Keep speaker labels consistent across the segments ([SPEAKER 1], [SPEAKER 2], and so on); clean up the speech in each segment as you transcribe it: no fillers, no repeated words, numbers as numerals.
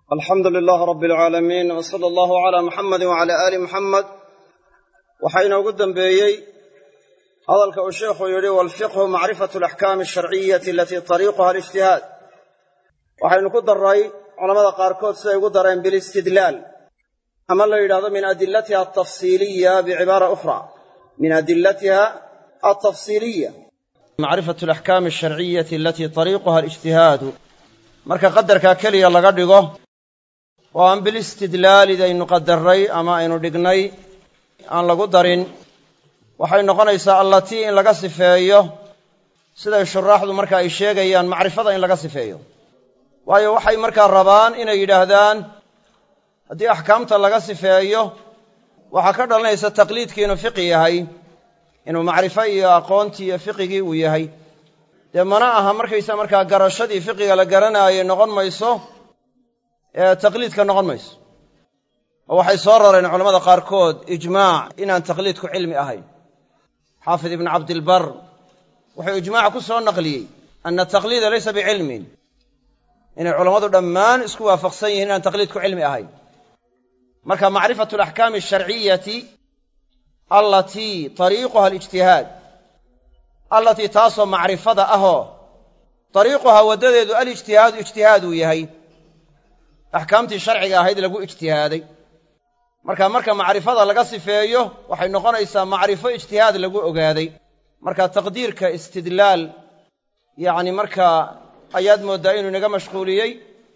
[SPEAKER 1] alxamdu lilaah rabi alcaalamiin w sala allahu calaa muxamadi wacala aali muxamed waxaa inoogu dembeeyey hadalka uu sheekhu yidhi waalfiqhu macrifatu alaxkaami alsharciyati alatii tariiquha alijtihaad waxaynu ku darray culammada qaarkood siday ugu dareen bilistidlaal ama la yidhahdo min adilatiha altafsiiliya bicibaara ukhra min adilatiha altafsiiliya macrifatu alaxkaami alsharciyati alatii tariiquha alijtihaadu marka qadarkaa keliya laga dhigo oo aan bilistidlaalidaynu qadarray ama aynu dhignay aan lagu darin waxay noqonaysaa allatii in laga sifeeyo siday shuraaxdu marka ay sheegayaan macrifada in laga sifeeyo waayo waxay markaa rabaan inay yidhaahdaan haddii axkaamta laga sifeeyo waxaa ka dhalanaysa taqliidkii inuu fiqi yahay inuu macrifo iyo aqoontii iyo fiqigii uu yahay dee mana aha markaysa markaa garashadii fiqiga la garanaayay noqon mayso ee taqliidka noqon mayso oo waxay soo rareen culammada qaarkood ijmaac inaan taqliidku cilmi ahayn xaafid ibnu cabdilbar wuxuu ijmaac ku soo naqliyey ana taqliida laysa bicilmin inay culammadu dhammaan isku waafaqsan yihiin inaan taqliidku cilmi ahayn marka macrifatu alaxkaami alsharciyati allatii tariiquha alijtihaad allatii taasoo macrifada ahoo tariiquhaa waddadeedu alijtihaadu ijtihaad uu yahay axkaamtii sharciga ahayd lagu ijtihaaday marka macrifada laga sifeeyo waxay noqonaysaa macrifo ijtihaad lagu ogaaday marka taqdiirka istidlaal yacni markaa ayaad mooddaa inuu inaga mashquuliyey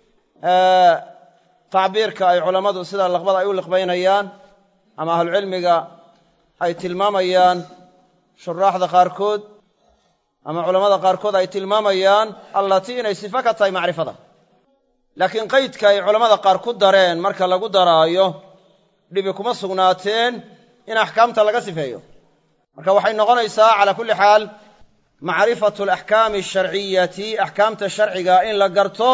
[SPEAKER 1] tacbiirka ay culammadu sida laqbada ay u liqbaynayaan ama ahlucilmiga ay tilmaamayaan shuraaxda qaarkood ama culammada qaarkood ay tilmaamayaan allatii inay sifo ka tahay macrifada laakiin qaydka ay culammada qaar ku dareen marka lagu daraayo dhibi kuma sugnaateen in axkaamta laga sifeeyo marka waxay noqonaysaa calaa kulli xaal macrifatu alaxkaami alsharciyati axkaamta sharciga in la garto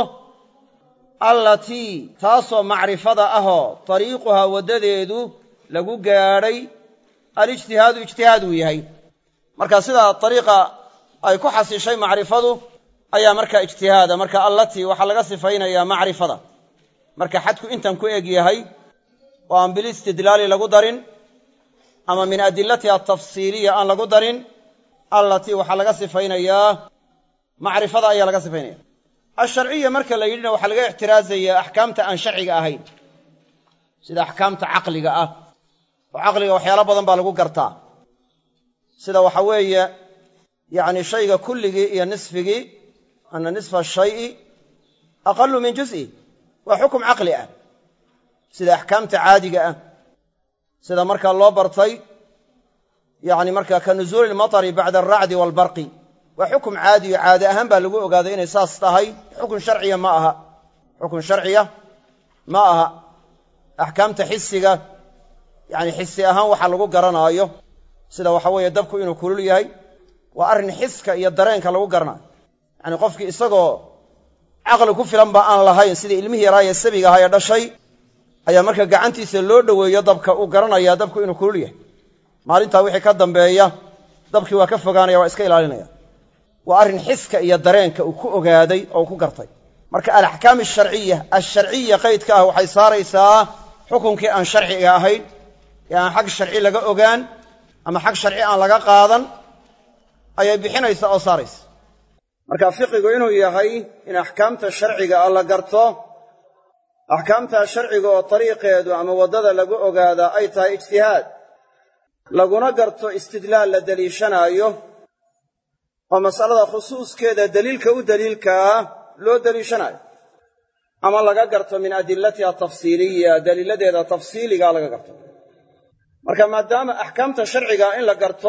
[SPEAKER 1] allatii taasoo macrifada ahoo tariiquhaa waddadeedu lagu gaadhay alijtihaadu ijtihaad uu yahay marka sidaa ariiqa ay ku xasishay macrifadu ayaa markaa ijtihaada marka allatii waxaa laga sifaynayaa macrifada marka xadku intan ku eg yahay oo aan bilistidlaali lagu darin ama min adilatiha altafsiiliya aan lagu darin allatii waxaa laga sifaynayaa macrifada ayaa laga sifaynaya alsharciya marka la yidhina waxaa laga ixtiraazayaa axkaamta aan sharciga ahayn sida axkaamta caqliga ah oo caqliga waxyaalo badan baa lagu gartaa sida waxa weeye yacni shayga kulligii iyo nisfigii ana nisfa shayi aqalu min juz'i waa xukum caqli ah sida axkaamta caadiga ah sida markaa loo bartay yacni markaa ka nuzuuli ilmatari bacda alracdi waalbarqi waa xukum caadiyo caadi ahaan baa lagu ogaaday inay saas tahay xukun sharciya ma aha xukun sharciya ma aha axkaamta xisiga yacni xisi ahaan waxa lagu garanaayo sida waxa weeye dabku inuu kulul yahay waa arrin xiska iyo dareenka lagu garanayo yacni qofkii isagoo caqli ku filan ba aan lahayn sidii ilmihii yaraa ee sabiga ahaa ee dhashay ayaa marka gacantiisa loo dhoweeyo dabka uu garanayaa dabku inuu kulul yahay maalintaa wixii ka dambeeya dabkii waa ka fogaanaya waa iska ilaalinaya waa arrin xiska iyo dareenka uu ku ogaaday oo uu ku gartay marka alaxkaam alsharciya qaydka ah waxay saaraysaa xukunkii aan sharciga ahayn ee aan xag sharci laga ogaan ama xag sharci aan laga qaadan ayay bixinaysaa oo saaraysa marka fiqigu inuu yahay in axkaamta sharciga ah la garto axkaamta sharciga oo dariiqeedu ama waddada lagu ogaadaa ay tahay ijtihaad laguna garto istidlaal la deliishanaayo oo masalada khusuuskeeda deliilka u deliilkaa loo deliishanaayo ama laga garto min adilatiha tafsiiliya daliiladeeda tafsiiligaa laga garto marka maadaama axkaamta sharciga in la garto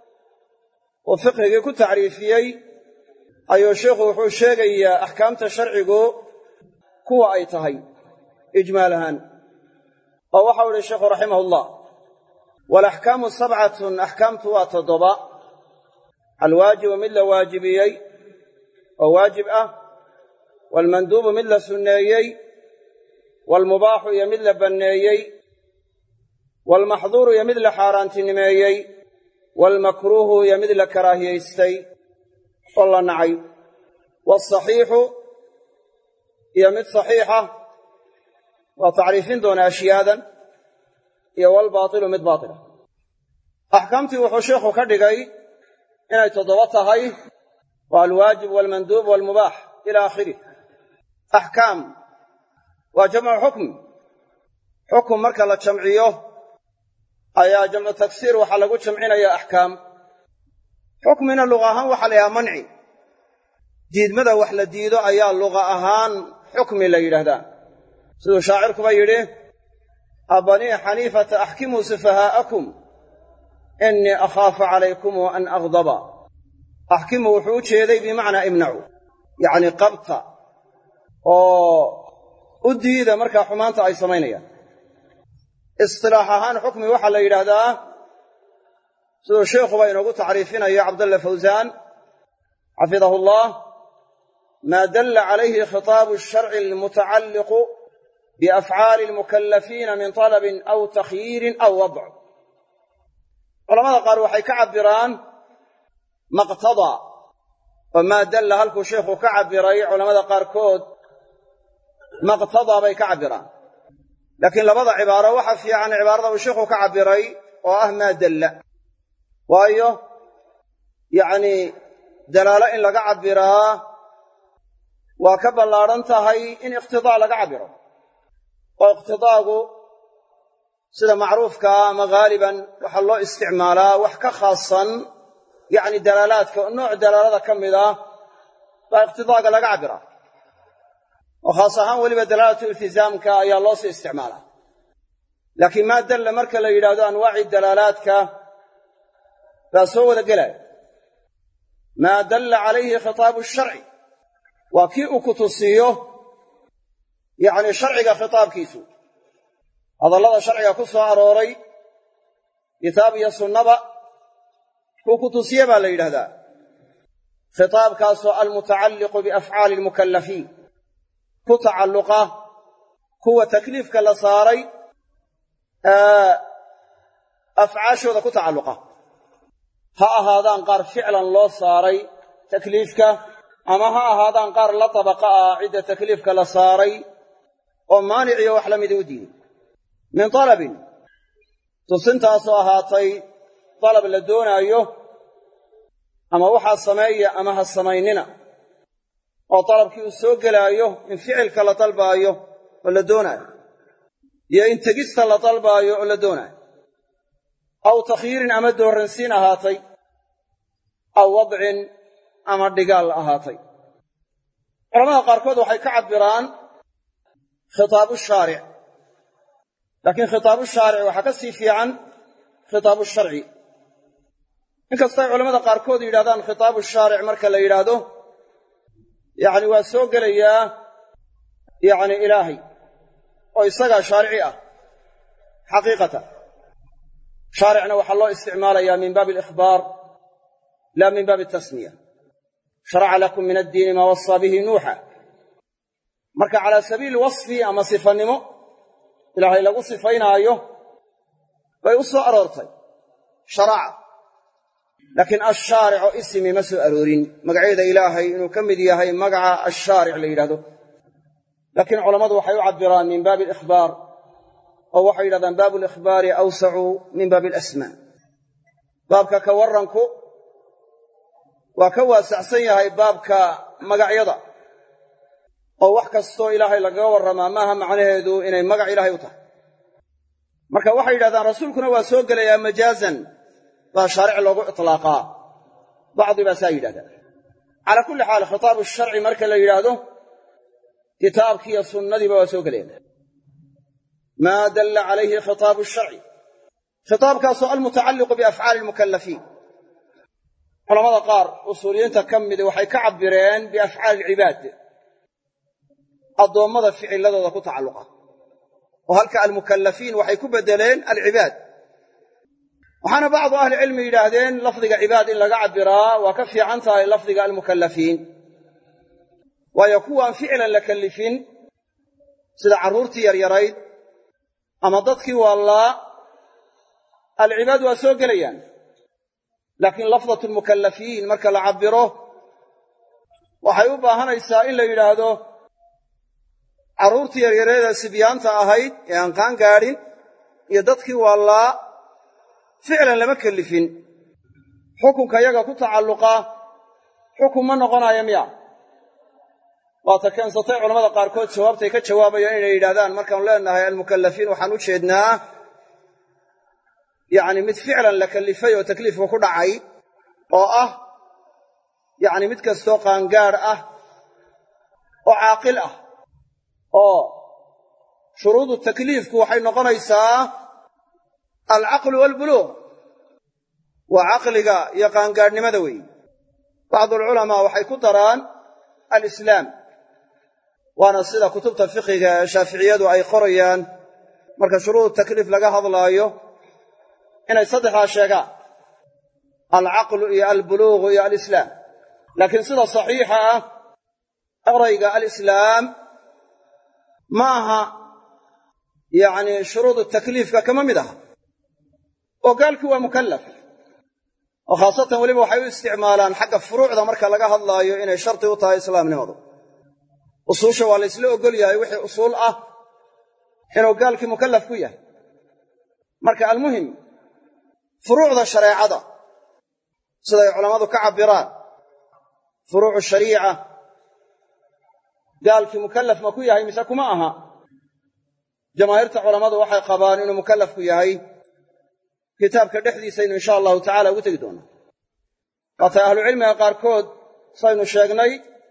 [SPEAKER 1] uu fiqhigii ku tacriifiyey ayuu sheikhu wuxuu sheegayaa axkaamta sharcigu kuwa ay tahay ijmaal ahaan oo waxau ihi sheikhu raximahullah waalaxkaamu sabcatun axkaamtu waa 7 alwaajibu mid la waajibiyey oo waajib ah waalmanduubu mid la sunneeyey waalmubaaxu iyo mid la banneeyey waalmaxduuru iyo mid la xaaraantinimeeyey waalmakruuhu iyo mid la karaahiyaystay oo la nacay waasaxiixu iyo mid saxiixa waa tacriifin doona ashyaadan iyo walbaatilu mid baatila axkaamtii wuxuu sheikhu ka dhigay inay 7 tahay waa alwaajib walmanduub walmubaax ila aakhirih axkaam waa jamcu xukm xukum marka la jamciyo ayaa jamcu tagsiir waxaa lagu jamcinaya axkaam xukmina luqa ahaan waxaa la yidhaha manci diidmada wax la diido ayaa luqa ahaan xukmi la yidhaahdaa siduu shaacirkuba yidhi abanii xaniifata axkimuu sufahaa'akum innii akhaafu calaykum an aghdaba axkimu wuxuu u jeeday bimacnaa imnacu yacni qabta oo u diida markaa xumaanta ay samaynayaan istilaax ahaan xukmi waxaa la yidhaahdaa siduu sheikhuba inoogu tacriifinayo cabdalla fawsaan xafidahu allah maa dalla calayhi khitaabu asharci almutacalliqu biafcaali almukallafiina min talabin aw takhyiirin aw wadc culamada qaar waxay ka cabbiraan maqtada oo maa dalla halkuu sheikhu ka cabbiray culamada qaarkood maqtadaa bay ka cabbiraan laakiin labada cibaaro waxa fiican cibaarada uu sheikhu ka cabbiray oo ah maa dalla waayo yacnii dalaalo in laga cabbiraa waa ka ballaadhan tahay in iqtidaa laga cabbiro oo iqtidaagu sida macruufkaa ama haaliban waxaa loo isticmaalaa wax ka khaasan yacni dalaalaadka oo nooc dalaalada ka mid ah baa iqtidaaga laga cabbiraa oo khaas ahaan weliba dalaalatu iltizaamka ayaa loo sii isticmaalaa laakiin maa dalla marka la yidhaahdo anwaaci dalaalaadka baa soo wada gelaya maa dalla calayhi khitaabu sharci waa kii uu ku tusiiyo yacni sharciga khitaabkiisu hadallada sharciga ku soo arooray kitaab iyo sunnaba kuu ku tusiye baa la yidhahdaa khitaabkaasoo almutacalliqu biafcaali almukallafiin ku tacalluqa kuwa takliifka la saaray afcaashooda ku tacalluqa ha ahaadaan qaar ficlan loo saaray takliifka ama ha ahaadaan qaar la tabaqa ah cidda takliifka la saaray oo maaniciyo wax la mida u diiday min talabin tusintaasoo ahaatay dalab la doonaayo ama waxaa sameeya ama ha samaynina oo dalabkii uu soo gelaayo in ficilka la dalbaayo oo la doonaayo iyo in tegista la dalbaayo oo la doonaayo aw takhyiirin ama doorransiin ahaatay aw wadcin ama dhigaal ahaatay culamada qaarkood waxay ka cabbiraan khitaabu shaaric laakiin khitaabu shaaric waxaa ka sii fiican khitaabu sharci inkastay culamada qaarkood yidhahdaan khitaabu shaaric marka la yidhaahdo yacni waa soo gelayaa yacni ilaahay oo isagaa shaarici ah xaqiiqatan shaaricna waxaa loo isticmaalayaa min baabi alikhbaar laa min baabi atasmiya sharaca lakum min addiini maa wasaa bihi nuuxa marka calaa sabiili wasfi ama sifannimo ilaahay lagu sifaynaayo bay u soo aroortay sharaca laakiin ashaarico ismi ma soo aroorin magacyada ilaahay inuu ka mid yahay magaca ashaaric la yidhahdo laakiin culammadu waxay u cabbiraan min baabi alikhbaar oo waxay yidhahdaan baabu alikhbaari awsacu min baabi alasmaa baabka ka warranku waa ka waasacsan yahay baabka magacyada oo wax kastoo ilaahay lagaga warramaa maaha macnaheedu inay magac ilaahay u tahay marka waxay yidhahdaan rasuulkuna waa soo gelayaa majaazan baa shaaric loogu itlaaqaa bacdi baa saa yidhahdaa calaa kulli xaal khitaabu sharci marka la yidhaahdo kitaabkiiyo sunnadiiba waa soo gelayaan maa dalla calayhi khitaabu sharci khitaabkaasoo almutacalliqu biafcaali almukallafiin culamada qaar usuuliyiinta ka midi waxay ka cabbireen biafcaali alcibaad addoommada ficiladooda ku tacalluqa oo halka almukallafiin waxay ku beddeleen alcibaad waxaana bacdu ahlicilmi yidhaahdeen lafdiga cibaad in laga cabbiraa waa ka fiican tahay lafdiga almukallafiin waayo kuwaan ficlan la kallifin sida carruurtii yaryarayd ama dadkii waallaa alcibaad waa soo gelayaan laakiin lafdatu almukallafiin marka la cabbiro waxay u baahanaysaa in la yidhaahdo carruurtii yaryareeda sibyaanta ahayd ee aan qaan gaadhin iyo dadkii waallaa ficlan lama kellifin xukunka yaga ku tacalluqa xukun ma noqonayo miya waata keensatay culamada qaarkood jawaabtay ka jawaabayaan inay yidhahdaan markaanu leenahay almukallafiin waxaan u jeednaa yacni mid ficlan la kellifay oo takliifka ku dhacay oo ah yacni mid kastoo qaangaadh ah oo caaqil ah oo shuruudu takliifku waxay noqonaysaa alcaqlu waalbuluuq waa caqliga iyo qaangaadhnimada weeye bacdualculamaa waxay ku daraan alislaam waana sida kutubta fiqiga ee shaaficiyadu ay qorayaan marka shuruudu takliif laga hadlaayo inay saddexdaa sheegaan alcaqlu iyo albuluuqu iyo alislaam laakiin sida saxiixa ah erayga alislaam ma aha yacni shuruudu takliifka kama mid aha oo gaalkii waa mukallaf oo khaasatan weliba waxay u isticmaalaan xagga furuucda marka laga hadlaayo inay shardi u tahay islaamnimadu usuusha waa la ysla ogol yahay wixii usuul ah inuu gaalkii mukallaf ku yahay marka almuhim furuucda shareecada siday culammadu ka cabbiraan furuucu shariica gaalkii mukallaf ma ku yahay mise kuma aha jamaahiirta culammadu waxay qabaan inuu mukallafku yahay kitaabka dhexdiisaynu insha allahu tacala ugu tegi doonaa waatay ahlucilmiga qaarkood saynu sheegnay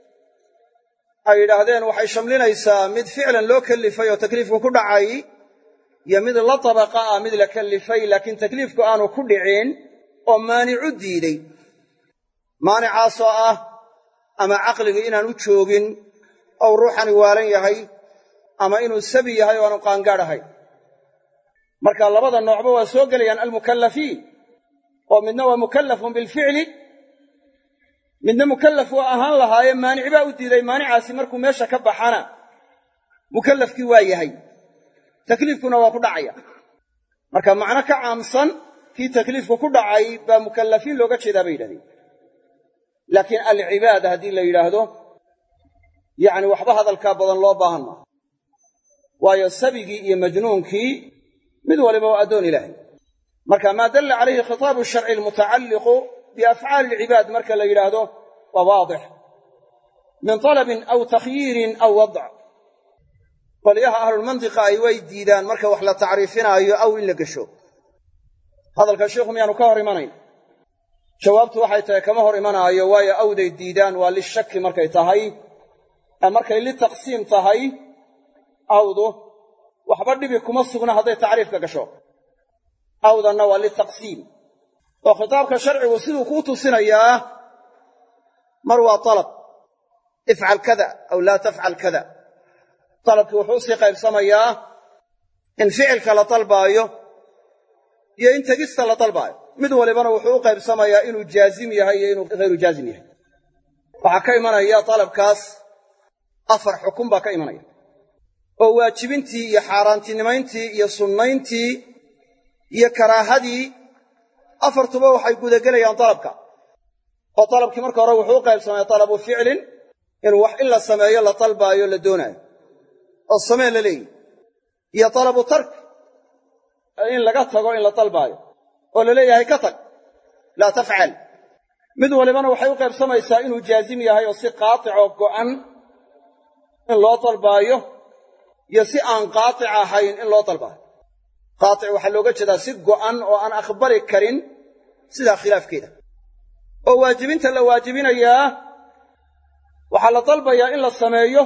[SPEAKER 1] ay yidhaahdeen waxay shamlinaysaa mid ficlan loo kellifay oo takliifku ku dhacay iyo mid la tabaqa ah mid la kellifay laakiin takliifku aanu ku dhicin oo maanicu diiday maanicaasoo ah ama caqligii inaanu joogin ou ruuxani waalan yahay ama inuu sabi yahay oo aanu qaangaadh ahayn marka labada noocba waa soo gelayaan almukallafiin oo midna waa mukallafun bilficli midna mukallaf waa ahaan lahaaye maanic baa u diiday maanicaasi markuu meesha ka baxana mukallafkii waa yahay takliifkuna waa ku dhacaya marka macno ka caamsan kii takliifku ku dhacay baa mukallafiin looga jeedaa bay yidhahdeen laakiin alcibaada haddii la yidhaahdo yacni waxba hadalkaa badan loo baahan maaha waayo sabigii iyo majnuunkii mid waliba waa addoon ilaahay marka maa dalla calayhi khitaabu sharci almutacalliqu biafcaali alcibaad marka la yidhaahdo waa waadix min talabin aw takhyiirin aw wadc qolyaha ahlulmantiqa ay way diidaan marka wax la tacriifinaayo aw in la gesho hadalka sheikhu miyaanu ka hor imanayn jawaabtu waxay tahay kama hor imanaayo waayo awday diidaan waa lishaki markay tahay markay litaqsiim tahay awdu waxba dhibi kuma sugna hadday tacriifka gasho awdanna waa litaqsiim oo khitaabka sharcigu siduu kuu tusinayaa mar waa talab ifcal kada aw laa tafcal kada talabkii wuxuu usii qaybsamayaa in ficilka la dalbaayo iyo in tegista la dalbaayo mid walibana wuxuu u qaybsamayaa inuu jaazim yahay iyo inuu hayru jaazim yahay waxaa ka imanaya talabkaas 4 xukun baa ka imanaya oo waajibintii iyo xaaraantinimayntii iyo sunnayntii iyo karaahadii 4tuba waxay gudagelayaan dalabka oo dalabkii marka hore wuxuu u qaybsamaya talabu ficlin inuu wax in la sameeyo la dalbaayo la doonaayo oo samee la leeyahy iyo talabu tark in laga tago in la dalbaayo oo la leeyahay ka tag laa tafcal mid walibana waxay u qaybsamaysaa inuu jaazim yahay oo si qaaticoo go'an in loo dalbaayo iyo si aan qaatic ahayn in loo dalbaayo qaatic waxaa looga jeedaa si go'an oo aan aqbali karin sidaa khilaafkeeda oo waajibinta la waajibinayaa waxaa la dalbayaa in la sameeyo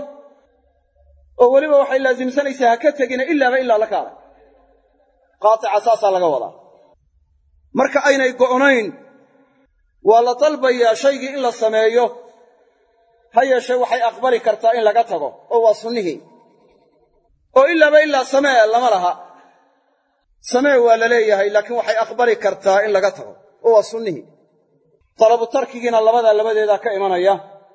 [SPEAKER 1] oo weliba waxay laasimsanaysaa ha ka tegina ilaaba ilaa la kaala qaatica saasaa laga wadaa marka aynay go'nayn waa la dalbayaa shaygii in la sameeyo ha yeeshee waxay aqbali kartaa in laga tago oo waa sunnihii oo ilaaba ilaa samee lama laha samee waa la leeyahay laakiin waxay aqbali kartaa in laga tago oo waa sunnihii talabu tarkigiina labadeedaa ka imanaya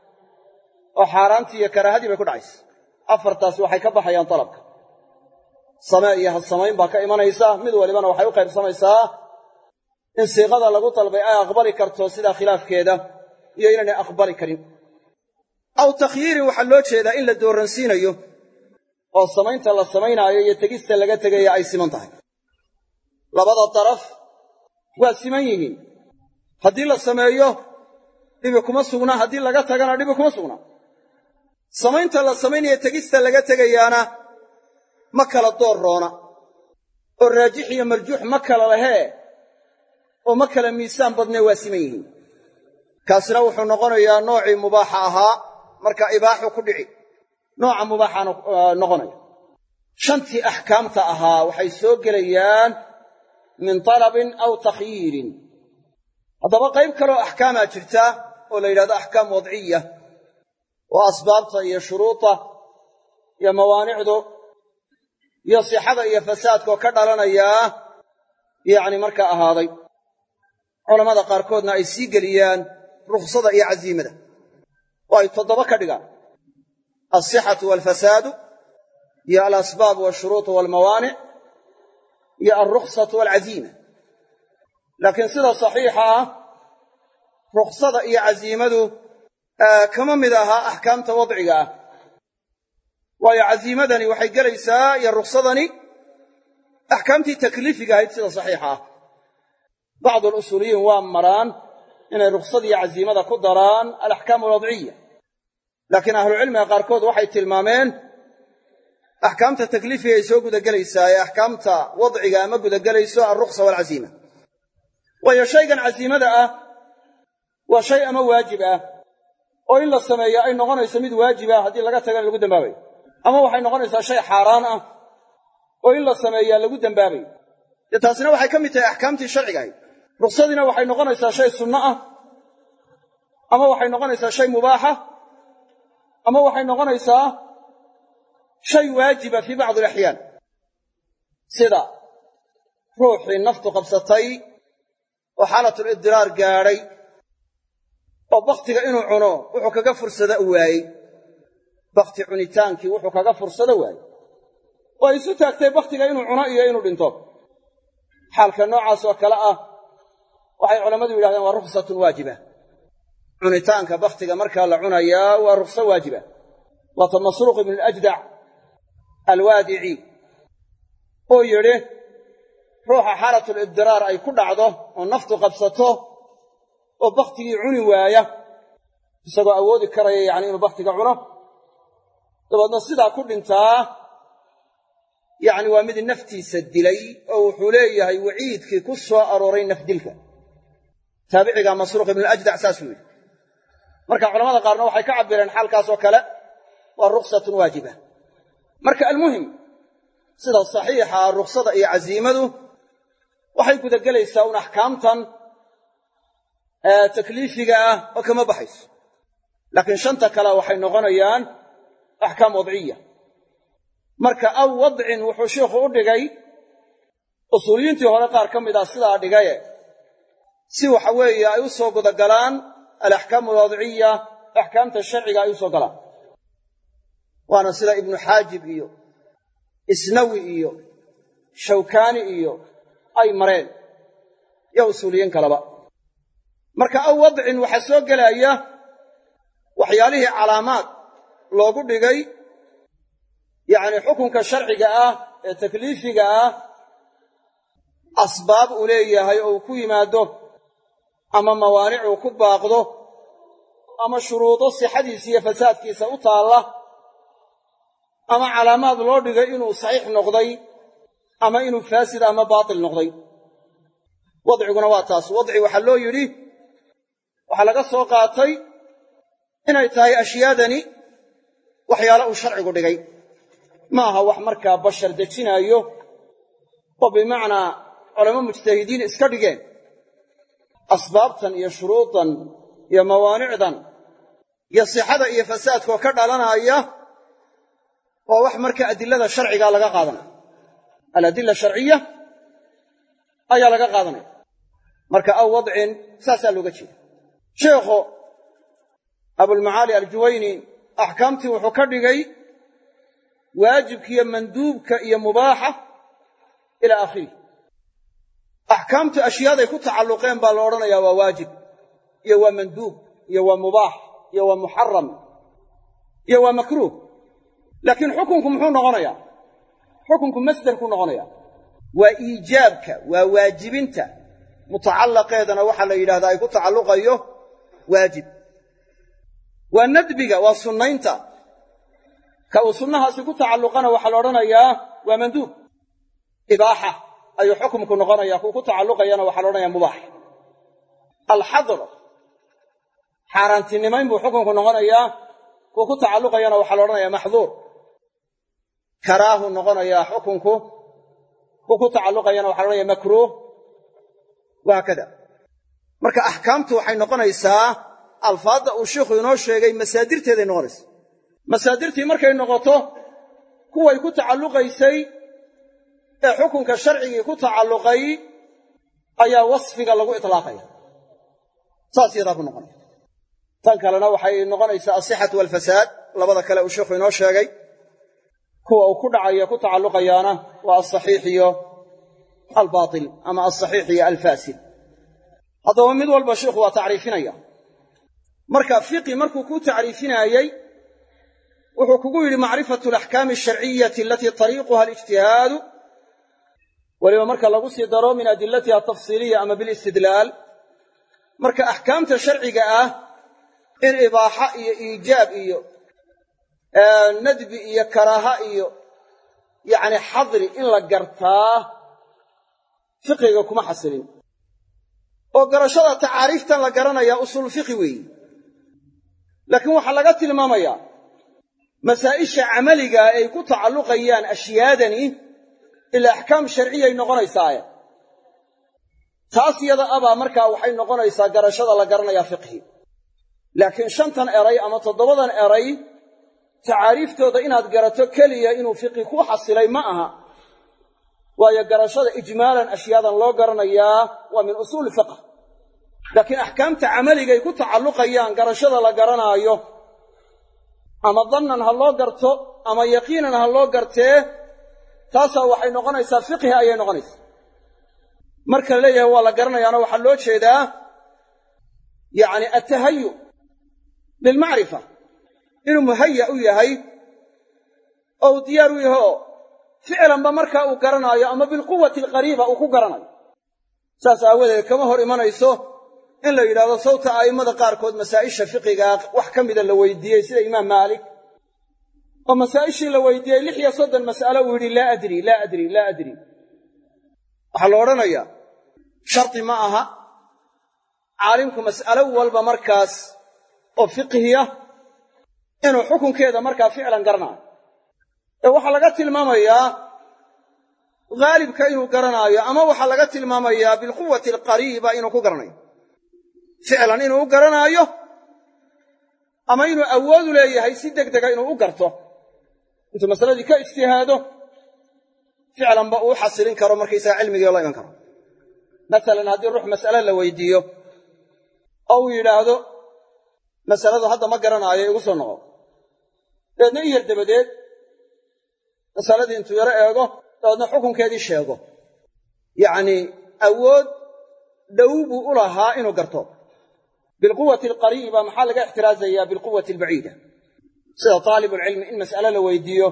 [SPEAKER 1] oo xaaraantii iyo karaahadii bay ku dhacaysa 4taas waxay ka baxayaan dalabka samee iyo ha samayn baa ka imanaysa mid walibana waxay u qaybsamaysaa in siiqada lagu dalbay ay aqbali karto sidaa khilaafkeeda iyo inaanay aqbali karin aw takhyiirin waxaa loo jeedaa in la dooransiinayo oo samaynta la samaynaayo iyo tegista laga tegaya ay siman tahay labada daraf waa siman yihiin haddii la sameeyo dhibi kuma sugnaa haddii laga tagana dhibi kuma sugnaa samaynta la samaynayo tegista laga tegayaana ma kala door roona oo raajix iyo marjuux ma kala lehee oo ma kala miisaan badnee waa siman yihiin kaasina wuxuu noqonayaa noocii mubaaxa ahaa marka ibaaxu ku dhici nooca mubaaxaana noqonaya shantii axkaamta ahaa waxay soo gelayaan min talabin aw takhyiirin haddaba qayb kaloo axkaamaa jirta oo la yidhahdo axkaam wadciya oo asbaabta iyo shuruuda iyo mawaanicdu iyo sixada iyo fasaadkaoo ka dhalanayaa yacni markaa ahaaday culammada qaarkoodna ay sii geliyaan rukhsada iyo casiimada oo ay 7 ka dhigaan alsixatu waalfasaadu iyo alasbaab waashuruuط waalmawaanic iyo alrukhsatu waalcaziima laakiin sida saxiixa ah rukhsada iyo casiimadu kama mid ahaa axkaamta wadciga ah waayo casiimadani waxay gelaysaa iyo rukhsadani axkaamtii takliifiga ahayd sida saxiixa ah bacdu alusuuliyiin waa maraan inay rukhsada iyo casiimada ku daraan alaxkaam alwadciya laakiin ahlucilmiga qaarkood waxay tilmaameen axkaamta takliifiga ay soo gudagelaysaa ee axkaamta wadciga ama gudagelayso alrukhsa waalcasiima waayo shaygan casiimada ah waa shay ama waajib ah oo in la sameeyo ay noqonayso mid waajib ah haddii laga tagana lagu dembaabayo ama waxay noqonaysaa shay xaaraan ah oo in la sameeyaa lagu dembaabayo dee taasina waxay ka mid tahay axkaamtii sharciga ahayd rukhsadiina waxay noqonaysaa shay sunno ah ama waxay noqonaysaa shay mubaaxa ama waxay noqonaysaa shay waajiba fii bacdi alaxyaan sida ruuxii naftu qabsatay oo xaalatulidiraar gaadhay oo bakhtiga inuu cuno wuxuu kaga fursada u waayey bakhti cunitaankii wuxuu kaga fursado waayey oo ay isu taagtay bakhtiga inuu cuno iyo inuu dhinto xaalka noocaas oo kale ah waxay culammadu yidhahdeen waa rukhsatun waajiba cunitaanka bakhtiga markaa la cunayaa waa rukhso waajiba waata masruuq ibnu alajdac alwaadici oo yidhi ruuxa xaalatulibdiraar ay ku dhacdo oo naftu qabsato oo bakhtigii cuni waaya isagoo awoodi karaya yacni inuu bakhtiga cuno dabeedna sidaa ku dhintaa yacni waa mid naftiisa dilay oo wuxuu leeyahay waciidkii ku soo arooray nafdilka taabiciga masruuq ibnu alajdac saasuu yidhi marka culamada qaarna waxay ka cabireen xaalkaasoo kale waa rukhsatun waajiba marka almuhim sida saxiixa rukhsada iyo casiimadu waxay gudagelaysaa un axkaamtan takliifiga ah oo kama baxayso laakiin shanta kale waxay noqonayaan axkaam wadciya marka aw wadcin wuxuu sheikhu u dhigay usuuliyiintii hore qaar ka mid ah sidaa dhigaye si waxa weeye ay u soo gudagalaan alaxkaamu alwadciya axkaamta sharciga ay u soo galaan waana sida ibnu xaajib iyo isnawi iyo shawkaani iyo ay mareen iyo usuuliyiin kaleba marka aw wadcin waxaa soo gelaya waxyaalihii calaamaad loogu dhigay yacni xukunka sharciga ah ee takliifiga ah asbaab uu leeyahay oo uu ku yimaado ama mawaanic uu ku baaqdo ama shuruudo sixadiisa iyo fasaadkiisa u taalla ama calaamaad loo dhigay inuu saxiix noqday ama inuu faasid ama baatil noqday wadciguna waa taas wadci waxaa loo yidhi waxaa laga soo qaatay inay tahay ashyaadani waxyaale uu sharcigu dhigay ma aha wax markaa bashar dejinaayo oo bimacnaa culamo mujtahidiin iska dhigeen asbaabtan iyo shuruudan iyo mawaanicdan iyo sixada iyo fasaadkaoo ka dhalanaya waa wax marka adilada sharciga laga qaadanaya aladilla sharciya ayaa laga qaadanaya marka aw wadcin saasaa looga jeeda sheekhu abulmacaali aljuwayni axkaamtii wuxuu ka dhigay waajibka iyo manduubka iyo mubaaxa ilaa aakhirih axkaamtu ashyaaday ku tacalluqeen baa la odhanayaa waa waajib iyo waa manduub iyo waa mubaax iyo waa muxaram iyo waa makruuh
[SPEAKER 2] laakiin xukunku muxuu noqonayaa xukunku masdarku noqonayaa waa iijaabka waa waajibinta mutacallaqeedana waxaa la yidhahdaa ay ku tacalluqayo waajib waa nadbiga waa sunnaynta ka uu sunnahaasi ku tacalluqana waxaa la odhanayaa waa manduub ibaaxa ayuu xukumku noqonayaa kuu ku tacalluqayana waxaa la odhanayaa mubaax alxadr xaaraantinimayn buu xukunku noqonayaa kuu ku tacalluqayana waxaa la odhanayaa maxduur karaahu noqonayaa xukunku kuu ku tacalluqayana waxaa la odhanayaa makruuh wahaakada marka axkaamtu waxay noqonaysaa alfaadda uu sheikhu inoo sheegay masaadirteeday noqonaysa masaadirtii markay noqoto kuway ku tacalluqaysay ee xukunka sharcigii ku tacalluqay ayaa wasfiga lagu itlaaqaya saas yadaa ku noqonaya tan kalena waxay noqonaysaa asixatu waalfasaad labada kale uu sheikhu inoo sheegay kuwa uu ku dhacayo ku tacalluqayaana waa alsaxiix iyo albaatil ama alsaxiix iyo alfaasid haddaba mid walba sheikhu waa tacriifinaya marka fiqi markuu ku tacriifinaayey wuxuu kugu yidhi macrifatu alaxkaami alsharciyati alatii tariiquha alijtihaadu weliba marka lagu sii daro min adilatiha atafsiiliya ama bilistidlaal marka axkaamta sharciga ah in ibaaxa iyo iijaab iyo nadbi iyo karaaha iyo yacni xadri in la gartaa fiqiga kuma xasilin oo garashada tacaariiftan la garanayaa usuul fiqi weeyi laakiin waxaa laga tilmaamayaa masaa'isha camaligaa ay ku tacalluqayaan ashyaadani ilaa axkaam sharciyay noqonaysaaye taas yada abaa markaa waxay noqonaysaa garashada la garanayaa fiqhi laakiin 5tan eray ama 7dan eray tacaariiftooda inaad garato keliya inuu fiqhi ku xasilay ma aha waayo garashada ijmaalan ashyaadan loo garanayaa waa min usuuli fiqh laakiin axkaamta camaligay ku tacalluqayaan garashada la garanaayo ama dannan ha loo garto ama yaqiinan ha loo gartee taasaa waxay noqonaysaa fiqhi ayay noqonaysaa marka la leeyahay waa la garanayaana waxaa loo jeedaa yacni attahayu lilmacrifa inuu muhaya u yahay oo uu diyaar u yahay oo ficlanba markaa uu garanaayo ama bilquwati alqariiba uu ku garanayo saas aawadeed kama hor imanayso in la yidhahdo sawta a'immada qaarkood masaa'isha fiqigaa wax ka mida la weydiiyey sida imaam maalik oo masaa'ishii la weydiiyey 36 mas'alo uu yidhi laa adri waxaa la odhanayaa shardi ma aha caalimku mas'alo walba markaas oo fiqhiya inuu xukunkeeda markaa ficlan garanaayo ee waxaa laga tilmaamayaa haalibka inuu garanaayo ama waxaa laga tilmaamayaa bilquwati alqariiba inuu ku garanayo ficlan inuu u garanaayo ama inuu awoodu leeyahay si degdega inuu u garto intuu masaladii ka ijtihaado ficlanba uu xasilin karo markaysaga cilmigii la iman karo masalan haddii ruux mas'ale la weydiiyo oo uu yidhaahdo masaladu hadda ma garanaayo igu soo noqo dabeedna in yar dabadeed masaladii intuu yaro eego dabeedna xukunkeedii sheego yacnii awood dhow buu u lahaa inuu garto bilquwati alqariiba maxaa laga ixtiraazayaa bilquwati albaciida sida taalibulcilmi in mas'ale la weydiiyo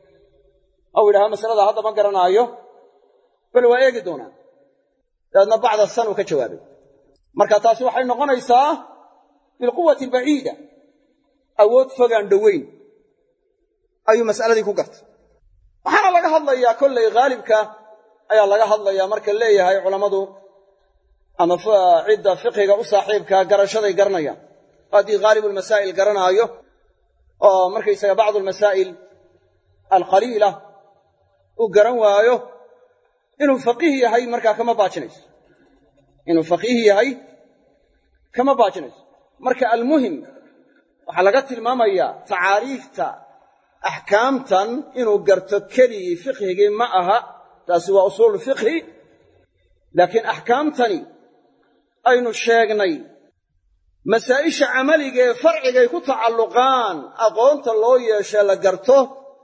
[SPEAKER 2] ou yidhahdo masalada hadda ma garanaayo bal waa eegi doonaa dabeedna bacda san uu ka jawaabay marka taasi waxay noqonaysaa bilquwati albaciida awood fogaan dhoweyn ayuu mas'aladii ku gartay waxaana laga hadlayaa kollay haalibka ayaa laga hadlayaa marka leeyahay culammadu ama cidda fiqhiga u saaxiibkaa garashaday garanayaan haddii haalibulmasaa'il garanaayo oo markaysaga bacdu almasaa'il alqaliila uu garan waayo inuu faqiih yahay markaa kama baajinayso inuu faqiih yahay kama baajinayso marka almuhim waxaa laga tilmaamayaa tacaariifta axkaamtan inuu garto keligii fiqhigii ma aha taasi waa usuulu fiqhi laakiin axkaamtani aynu sheegnay masaa'isha camaliga ee farcigay ku tacalluqaan aqoonta loo yeeshee la garto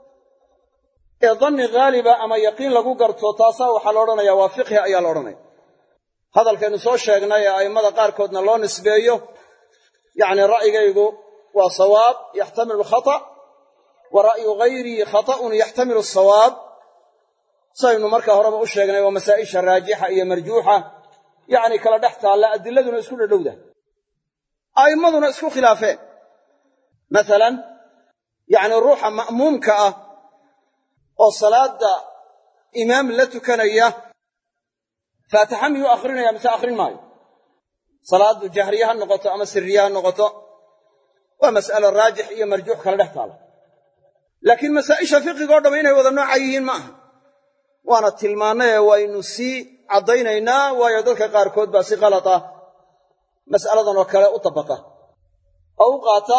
[SPEAKER 2] ee danni haaliba ama yaqiin lagu garto taasaa waxaa la odhanayaa waa fiqhi ayaa la odhanaya hadalkaynu soo sheegnay ee a'immada qaarkoodna loo nisbeeyo yacni ra'yigaygu waa sawaab yaxtamilu alkhata' wa ra'yu ghayrii khata'un yaxtamilu asawaab saynu markaa horeba u sheegnay waa masaa'isha raajixa iyo marjuuxa yacni kala dhex taalla adiladuna isku dhadhowda a'immaduna isku khilaafeen masalan yacni ruuxa ma'muumka ah oo salaadda imaam la tukanaya faatixa miyuu akhrinaya mise akhrin maayo salaaddu jahriye ha noqoto ama sirriye ha noqoto waa mas'alo raajix iyo marjuux kala dhex taala laakiin masaa'isha fiqigoo dhamm inay wada nooca yihiin ma aha waana tilmaannay waynu sii caddaynaynaa waayo dadka qaarkood baa si qalad ah mas'aladan oo kale u tabaqa oo u qaata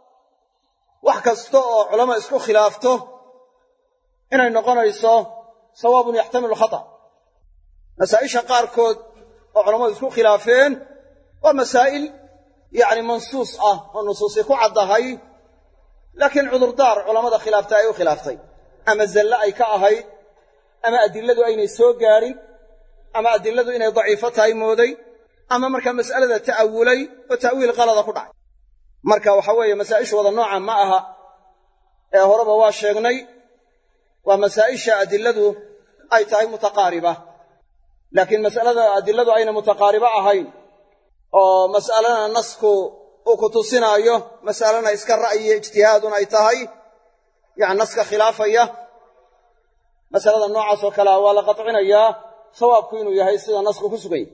[SPEAKER 2] wax kasta oo culama isku khilaafto inay noqonayso sawaabun yaxtamilu khata masaa'isha qaarkood oo culammadu isku khilaafeen waa masaa'il yacni mansuus ah oo nusuusi ku caddahay laakiin cudurdaar culammada khilaaftay ay u khilaaftay ama zalle ay ka ahayd ama adiladu aynay soo gaadhin ama adiladu inay daciifo tahay mooday ama markaa mas'alada ta'awulay oo ta'wiil qalada ku dhacay marka waxa weeye masaa'ishu wada nooca ma aha ee horeba waa sheegnay waa masaa'isha adiladu ay tahay mutaqaariba laakiin mas'alada adiladu ayna mutaqaaribo ahayn oo mas'alana nasku uu ku tusinaayo mas'alana iska ra'yiyo ijtihaadun ay tahay yacni naska khilaafaya masalada noocaas oo kalea waa la qatcinayaa sawaabku inuu yahay sida nasku ku sugan yahy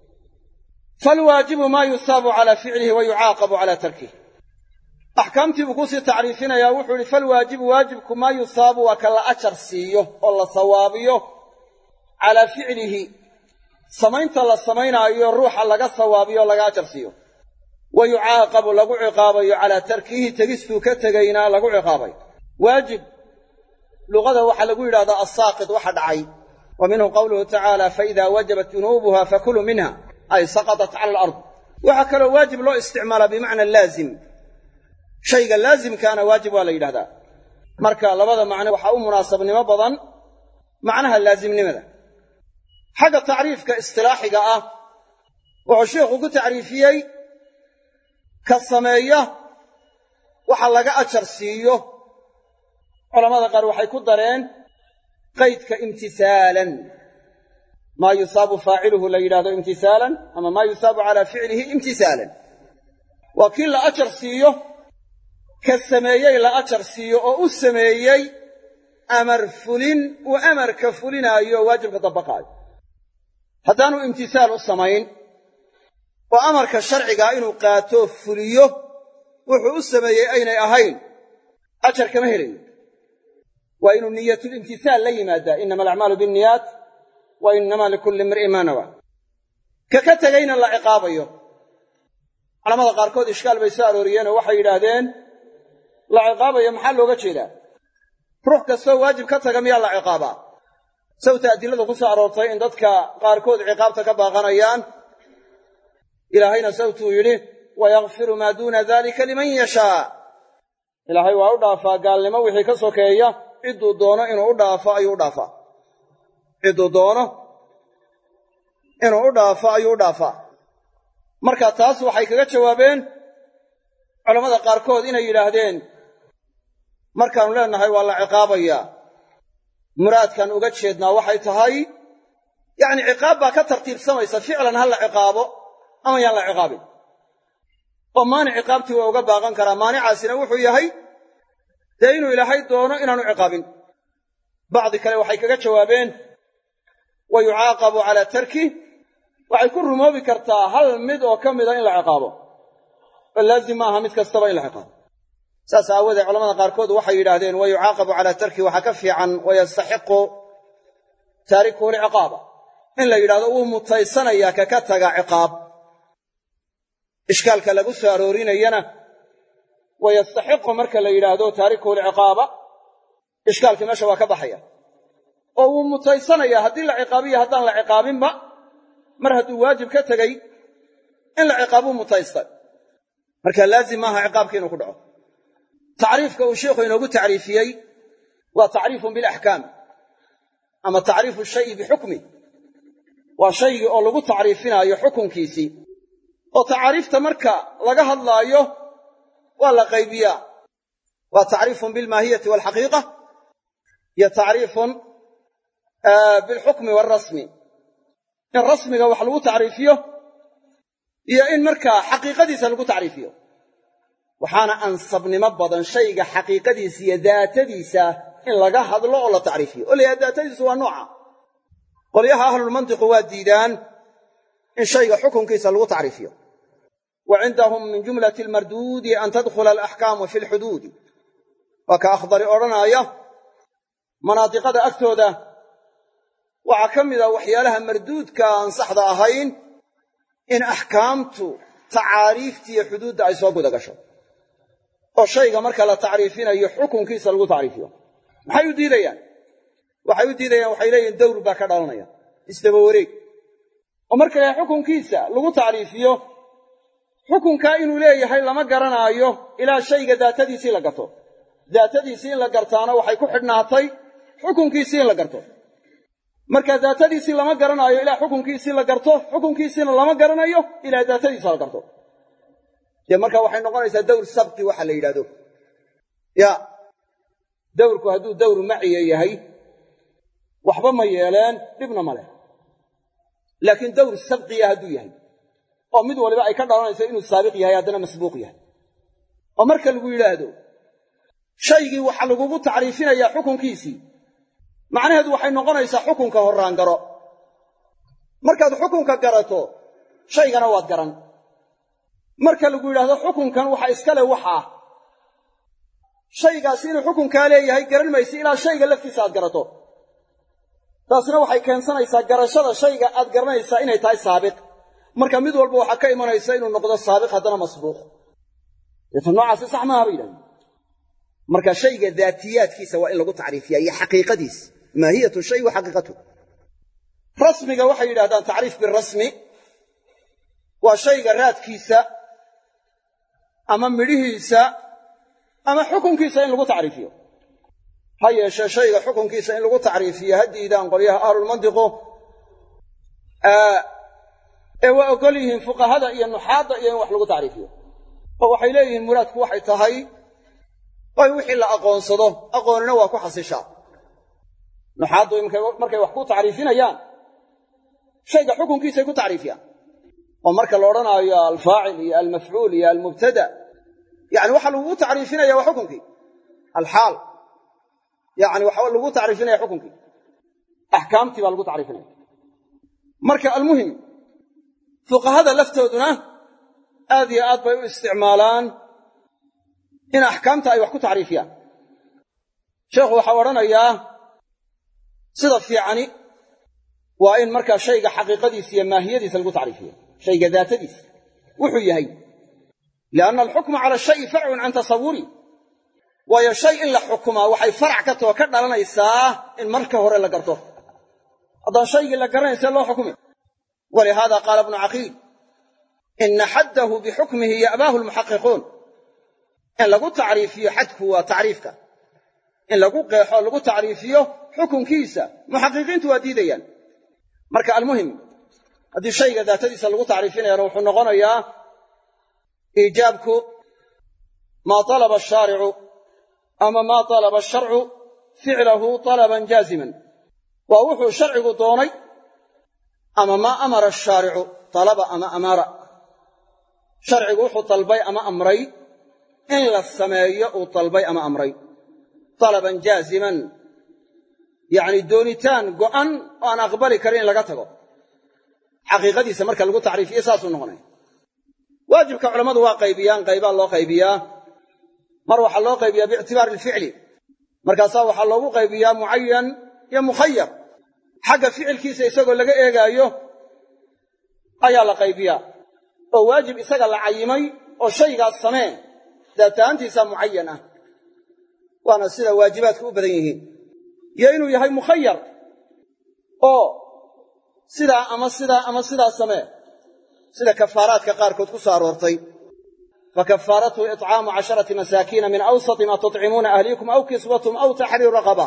[SPEAKER 2] falwaajibu maa yusaabu calaa ficlihi wa yucaaqabu calaa tarkih axkaamtii buu kusii tacriifinayaa wuxuu yihi falwaajibu waajibku maa yusaabu waa ka la ajar siiyo oo la sawaabiyo calaa ficlihi samaynta la samaynaayo ruuxa laga sawaabiyo laga ajar siiyo wa yucaaqabu lagu ciqaabayo calaa tarkihi tegistuu ka tegayna lagu ciqaabayo waajib luqada waxaa lagu yidhahdaa assaaqid waxa dhacay wa minhu qawluhu tacaala faidaa wajabat junuubuha fakuluu minha ay saqatat cala alard waxaa kaloo waajib loo isticmaalaa bimacna laazim shayga laazimkaana waajib waa la yidhahdaa marka labada macno waxaa u munaasabnimo badan macnaha laazimnimada xagga tacriifka istilaaxiga ah wuxuu sheikhu ku tacriifiyey ka sameeya waxa laga ajar siiyo culamada qaar waxay ku dareen qaydka imtisaalan maa yusaabu faaciluhu la yidhahdo imtisaalan ama maa yusaabu calaa ficlihi imtisaalan waa kii la ajar siiyo ka sameeyey la ajar siiyo oo u sameeyey amar fulin uu amarka fulinaayo oo waajibka dabaqaayo haddaanu imtisaal u samayn oo amarka sharcigaa inuu qaato fuliyo wuxuu u sameeyey aynay ahayn ajar kama helayo waa inuu niyatulimtisaal la yimaadaa innama alacmaalu binniyaat wa innamaa likulli imri'in maa nawaa ka tegayna la ciqaabayo culamada qaarkood ishkaal bay soo arooriyeenoo waxay yidhaahdeen la ciqaabayo maxaa looga jeedaa ruux kastoo waajib ka taga miyaa la ciqaabaa sawta adilada ku soo aroortay in dadka qaarkood ciqaabta ka baaqanayaan ilaahayna sawtuu yidhi wayakfiru maa duuna dalika liman yashaa ilaahay waa u dhaafaa gaalnimo wixii ka sokeeya cidduu doono inuu u dhaafo ayuu u dhaafaa cidduu doono inuu u dhaafo ayuu u dhaafaa marka taas waxay kaga jawaabeen culammada qaarkood inay yidhaahdeen markaannu leennahay waa la ciqaabayaa muraadkaan uga jeednaa waxay tahay yacni ciqaab baa ka tartiibsamaysa ficlan ha la ciqaabo ama yaan la ciqaabin oo maanic ciqaabtii waa uga baaqan karaa maanicaasina wuxuu yahay dee inuu ilaahay doono inaanu ciqaabin bacdi kale waxay kaga jawaabeen wa yucaaqabu calaa tarkih waxay ku rumoobi kartaa hal mid oo ka mida in la ciqaabo oo laazim ma aha mid kastaba in la ciqaabo saas aawoodee culamada qaarkood waxay yidhaahdeen wa yucaaqabu calaa tarkih waxaa ka fiican wayastaxiqu taarikuhu lciqaaba in la yidhahdo wuu mutaysanayaa kaka taga ciqaab ishkaalka lagu soo aroorinayana wayastaxiqu marka la yidhaahdo taarikuhu lciqaaba ishkaalkii meesha waa ka baxaya oo wuu mutaysanayaa haddii la ciqaabiyo haddaan la ciqaabinba mar hadduu waajib ka tegey in la ciqaabuu mutaystay marka laazim maaha ciqaabkii inuu ku dhaco tacriifka uu sheikhu inoogu tacriifiyey waa tacriifun bilaxkaam ama tacriifu shayi bixukmi waa shaygii oo lagu tacriifinaayo xukunkiisii oo tacaariifta marka laga hadlaayo waa la qaybiyaa waa tacriifun bilmaahiyati waalxaqiiqa iyo tacriifun bilxukmi waalrasmi in rasmiga wax lagu tacriifiyo iyo in markaa xaqiiqadiisa lagu tacriifiyo waxaana ansabnimo badan shayga xaqiiqadiisa iyo daatadiisa in laga hadlo oo la tacriifiyo oo layaha daatadiisu waa nooca qolyaha ahlulmantiqu waa diidaan in shayga xukunkiisa lagu tacriifiyo wa cindahum min jumlati almarduudi an tadkhula alaxkaamu fi lxuduudi waa ka akhdari odhanaaya manaadiqada agtooda waxaa ka mid a waxyaalaha marduudka aan saxda ahayn in axkaamtu tacaariifta iyo xuduudda ay soo guda gasho oo shayga marka la tacriifinayo xukunkiisa lagu tacriifiyo maxay u diidayaan waxay leeyihin dawr baa ka dhalanaya isdaba wareeg oo marka la xukunkiisa lagu tacriifiyo xukunkaa inuu leeyahay lama garanaayo ilaa shayga daatadiisii la garto daatadiisii in la gartaana waxay ku xidhnaatay xukunkiisii in la garto marka daatadiisii lama garanaayo ilaa xukunkiisii la garto xukunkiisiina lama garanayo ilaa daatadiisa la garto dee marka waxay noqonaysaa dawr sabqi waxa la yidhahdo ya dawrku hadduu dawr maciya yahay waxba ma yeeleen dhibna ma leh laakiin dawr sabqiya hadduu yahay oo mid waliba ay ka dhalanayso inuu saabiq yahay haddana masbuuq yahay oo marka lagu yidhaahdo shaygii waxa lagugu tacriifinayaa xukunkiisii macnaheedu waxay noqonaysaa xukunka horraan garo markaad xukunka garato shaygana waad garan marka lagu yidhaahdo xukunkan waxa iskale waxaa shaygaasi inuu xukunkaa leeyahay garan maysa ilaa shayga laftiisa aad garato taasna waxay keensanaysaa garashada shayga aad garanaysaa inay tahay saabiq marka mid walba waxaa ka imanaysa inuu noqdo saabiq haddana masbuuq deeta noocaasi sax maaha bay yidhahdeen marka shayga daatiyaadkiisa waa in lagu tacriifiyaa iyo xaqiiqadiisa maahiyatu shay wa xaqiiqatu rasmiga waxay yidhahdaan tacriif birasmi waa shayga raadkiisa ama midhihiisa ama xukunkiisa in lagu tacriifiyo ha yeeshee shayga xukunkiisa in lagu tacriifiyo ha diidaan qolyaha ahlulmantiqu ee waa ogol yihiin fuqahada iyo nuxaadda iyo in wax lagu tacriifiyo oo waxay leeyihiin muraadku waxay tahay oy wixii la aqoonsado aqoonina waa ku xasishaa nuxaaddu markay wax ku tacriifinayaan shayga xukunkiisay ku tacriifiyaan oo marka la odhanaayo alfaacil iyo almafcuul iyo almubtada yani waxa lagugu tacriifinaya waa xukunkii alxaal yani waxa lagu tacriifinaya xukunkii axkaamtii baa lagu tacriifinaya marka almuhim fuqahada laftooduna aad iyo aad bay u isticmaalaan in axkaamta ay wax ku tacriifiyaan sheekhu waxaa odhanayaa sida fiicani waa in markaa shayga xaqiiqadiisa iyo maahiyadiisa lagu tacriifiyo shayga daatadiisa wuxuu yahay lianna alxukma cala shayi farcun can tasawuri waayo shay in la xukumaa waxay farac ka too ka dhalanaysaa in marka hore la garto haddaan shaygii la garanaysee loo xukumi walihaada qaala ibnu caqiil ina xaddahu bixukmihi ya'baahu lmuxaqiquun in lagu tacriifiyo xadku waa tacriifka in lagu qeexo lagu tacriifiyo xukunkiisa muxaqiqiintu waa diidayaan marka almuhim haddii shayga daatadiisa lagu tacriifinayana wuxuu noqonayaa iijaabku maa talaba ashaaricu ama maa talaba asharcu ficlahu talaban jaaziman waa wuxuu sharcigu doonay ama maa amara ashaaricu talaba ama amaara sharcigu wuxuu dalbay ama amray in la sameeyo uu dalbay ama amray talaban jaaziman yacni doonitaan go'an oo aan aqbali karin in laga tago xaqiiqadiisa marka lagu tacriifiyo saasuu noqonaya waajibka culammadu waa qaybiyaan qaybaa loo qaybiyaa mar waxaa loo qaybiyaa biictibaari alficli markaasaa waxaa loogu qaybiyaa mucayan iyo mukhayar xagga ficilkiisa isagoo laga eegaayo ayaa la qaybiyaa oo waajib isaga la cayimay oo shaygaas samee daataantiisa mucayan ah waana sida waajibaadku u badan yihiin iyo inuu yahay mukhayar oo sidaa ama sidaa samee sida kafaaraadka qaarkood ku soo aroortay fakafaaratuhu iطcaamu 10 masaakiina min awsati maa tuطcimuuna ahliikum aw kiswatum aw taxriiru raqaba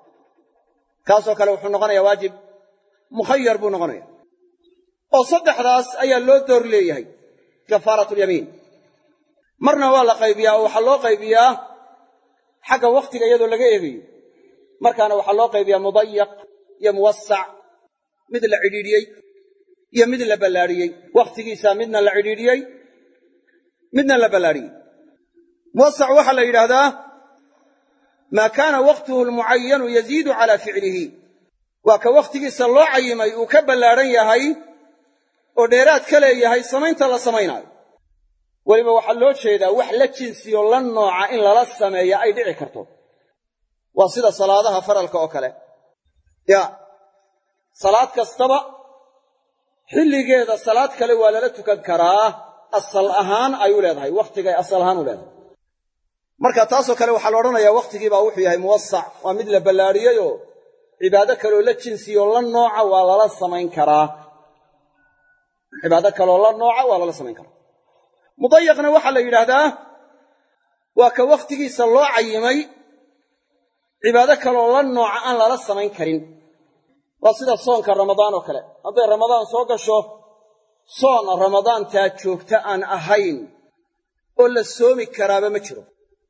[SPEAKER 2] kaasoo kale wuxuu noqonayaa waajib mukhayar buu noqonaya oo saddexdaas ayaa loo door leeyahay kafaaratu lyamiin marna waa la qaybiyaa oo waxaa loo qaybiyaa xagga wakhtiga iyadoo laga eegayo markaana waxaa loo qaybiyaa mudayaq iyo muwasac mid la cidhiidhiyey iyo mid la ballaadhiyey wakhtigiisa midna la cidhiidhiyey midna la ballaadhiyey muwasac waxaa la yidhaahdaa maa kaana waqtuhu almucayanu yaziidu calaa ficlihi waa ka wakhtigiisa loo cayimay uu ka ballaadhan yahay oo dheeraad ka leeyahay samaynta la samaynaayo weliba waxaa loo jeedaa wax la jinsiyo la nooca in lala sameeya ay dhici karto waa sida salaadaha faralka oo kale salaad kastaba xilligeeda salaad kale waa lala tukan karaa asal ahaan ay u leedahay wakhtigay asal ahaan u leedahay marka taasoo kale waxaa la odhanayaa wakhtigiibaa wuxuu yahay muwasac waa mid la ballaadhiyeyoo cibaado kaleoo la jinsiyo la nooca waa lala samayn karaa cibaado kaleoo la nooca waa lala samayn karaa mudayaqna waxaa la yidhaahdaa waa ka wakhtigiisa loo cayimay cibaado kaleoo la nooca aan lala samayn karin waa sida soonka ramadaan oo kale hadday ramadaan soo gasho soon ramadaantaa joogta aan ahayn oo la soomi karaaba ma jiro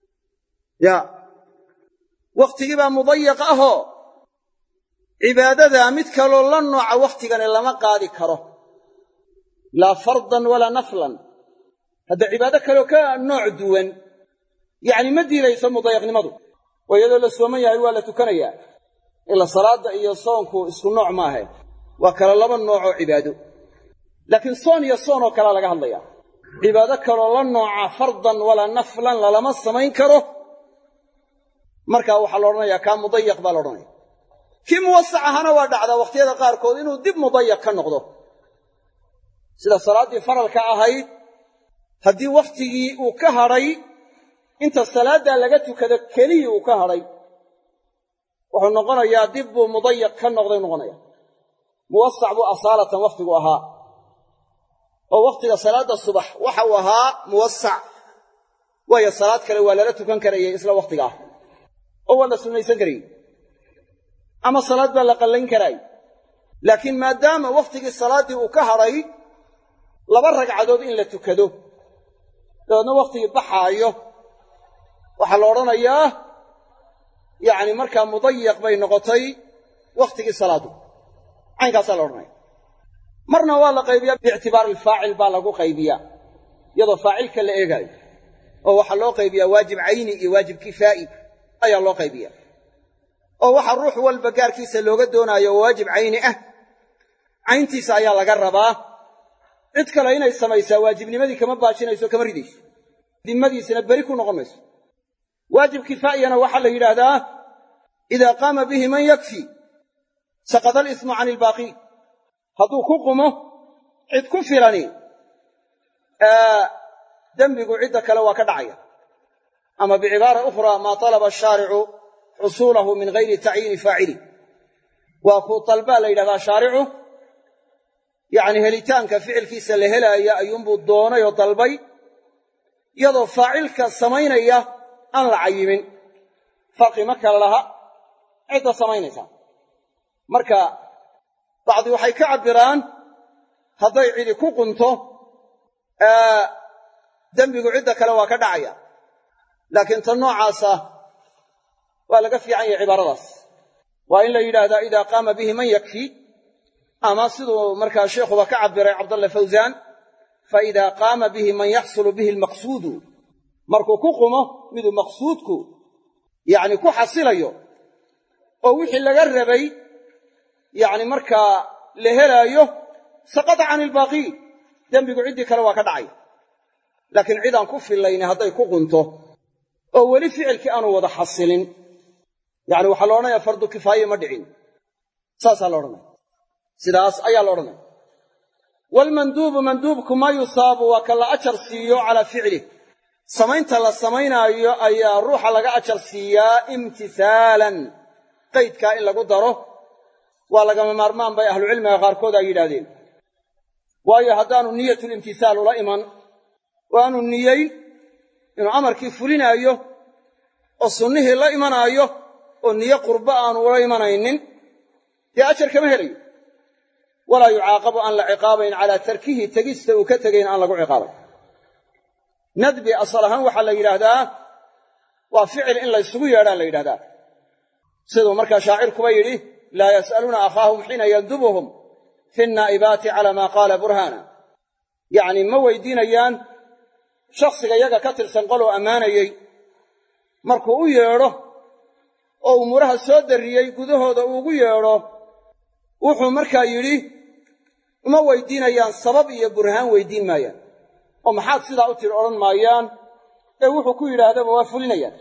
[SPEAKER 2] wakhtigii baa mudayaq ahoo cibaadadaa mid kaloo la nooca wakhtigani lama qaadi karo laa fardan walaa naflan hadda cibaado kaleo ka nooc duwan yacni ma diidayso mudayaqnimadu oo iyadoo la sooman yahay waa la tukanayaa ila salaadda iyo soonku isku nooc maahe waa kala laba noocoo cibaado laakiin soon iyo soon oo kalea laga hadlayaa cibaado kaloo la nooca fardan walaa naflan lalama samayn karo markaa waxaa la odhanayaa kaa mudayaq baa la odhanaya kii muwasac ahana waa dhacdaa wakhtiyada qaarkood inuu dib mudayaq ka noqdo sida salaaddii faralka ahayd haddii wakhtigii uu ka hadhay inta salaaddaa laga tukado keliyii uu ka hadhay wuxuu noqonayaa dib buu mudayaq ka noqday noqonaya muwasac buu asaalatan wakhtigu ahaa oo wakhtiga salaadda subax waxa uu ahaa muwasac waayo salaad kale waa lala tukan karayay isla wakhtiga ah oo waa la sunnaysan karayey ama salaad baa la qallayn karaay laakiin maadaama wakhtigii salaaddii uu ka hadhay laba ragcadood in la tukado dabeedna wakhtigii baxaayo waxaa la odhanayaa yacni markaa mudayaq bay noqotay wakhtigii salaaddu caynkaasaa la odhanaya marna waa la qaybiyaa biictibaari alfaacil baa lagu qaybiyaa iyadoo faacilka la eegaayo oo waxaa loo qaybiyaa waajib cayni iyo waajib kifaa'i ayaa loo qaybiyaa oo waxa ruux walba gaarkiisa looga doonaayo oo waajib cayni ah cayntiisa ayaa laga rabaa cid kale inay samaysaa waajibnimadii kama baajinayso kama ridayso dimmadiisana beri ku noqon mayso waajib kifaa'iyana waxaa la yidhaahdaa idaa qaama bihi man yakfi saqada alismu cani ilbaaqi hadduu ku qumo cid ku filani dembigu cidda kale waa ka dhacaya ama bicibaara ukhraa maa talaba ashaaricu xusuulahu min gayri tacyiini faacili waa kuu dalbaa la yidhahdaa shaaricu yacni helitaanka ficilkiisa la helaaya ayuunbuu doonay oo dalbay iyadoo faacilka samaynaya aan la cayimin farqi ma kala laha cidda samaynaysaa marka bacdi waxay ka cabbiraan hadday cidi ku qunto dembigu cidda kale waa ka dhacaya laakiin tan noocaasa waa laga fiican yahay cibaaradaas waa in la yidhaahdaa idaa qaama bihi man yakfi ama siduu markaa sheikhuba ka cabbiray cabdalla fawsaan fa idaa qaama bihi man yaxsulu bihi almaqsuudu markuu ku qumo miduu maqsuudku yacni ku xasilayo oo wixii laga rabay yacni markaa la helaayo saqada cani ilbaaqii dembigu ciddii kale waa ka dhacay laakiin cidaan ku fillayni hadday ku qunto oo weli ficilkii aanu wada xasilin yacni waxaa la odhanayaa fardu kifaaye ma dhicin saasaa la odhanaya sidaas ayaa la odhanaya waalmanduubu manduubku ma yusaabu waa ka la ajar siiyo calaa ficlih samaynta la samaynaayo ayaa ruuxa laga ajar siiyaa imtisaalan qaydkaa in lagu daro waa lagama maarmaan bay ahlucilmiga qaarkood ay yidhaahdeen waayo haddaanu niyatulimtisaal ula iman oo aanu niyeyn inuu amarkii fulinaayo oo sunnihii la imanaayo oo niyo qurbo aanu ula imanaynin dee ajar kama helayo walaa yucaaqabu aan la ciqaabayn calaa tarkihi tegista uu ka tegayn aan lagu ciqaabayn nadbi asal ahaan waxaa la yidhaahdaa waa ficil in la isugu yeedhaa la yidhahdaa siduu markaa shaacirkuba yidhi laa yas'aluuna akhaahum xiina yandubuhum fi nnaa'ibaati calaa maa qaala burhaana yacni ma weydiinayaan shakhsiga iyaga ka tirsan qoluu ammaanayey markuu u yeedho oo umuuraha soo darriyey gudahooda uugu yeedho wuxuu markaa yidhi uma weydiinayaan sabab iyo burhaan weydiin maayaan oo maxaad sidaa u tiri odhan maayaan ee wuxuu ku yidhaahdaba waa fulinayaan